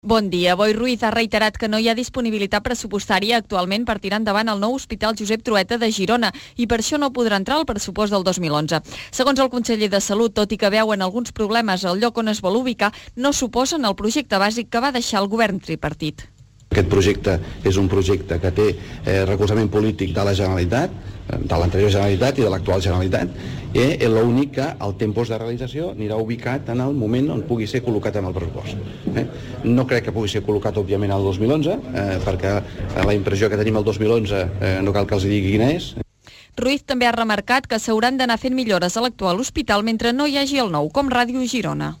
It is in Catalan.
Bon dia. Boi Ruiz ha reiterat que no hi ha disponibilitat pressupostària actualment per tirar endavant el nou Hospital Josep Trueta de Girona i per això no podrà entrar al pressupost del 2011. Segons el conseller de Salut, tot i que veuen alguns problemes al lloc on es vol ubicar, no suposen el projecte bàsic que va deixar el govern tripartit. Aquest projecte és un projecte que té recolzament polític de la Generalitat, de l'anterior Generalitat i de l'actual Generalitat, i l'únic que el temps de realització anirà ubicat en el moment on pugui ser col·locat en el pressupost. No crec que pugui ser col·locat, òbviament, al 2011, perquè la impressió que tenim el 2011 no cal que els digui quina és. Ruiz també ha remarcat que s'hauran d'anar fent millores a l'actual hospital mentre no hi hagi el nou, com Ràdio Girona.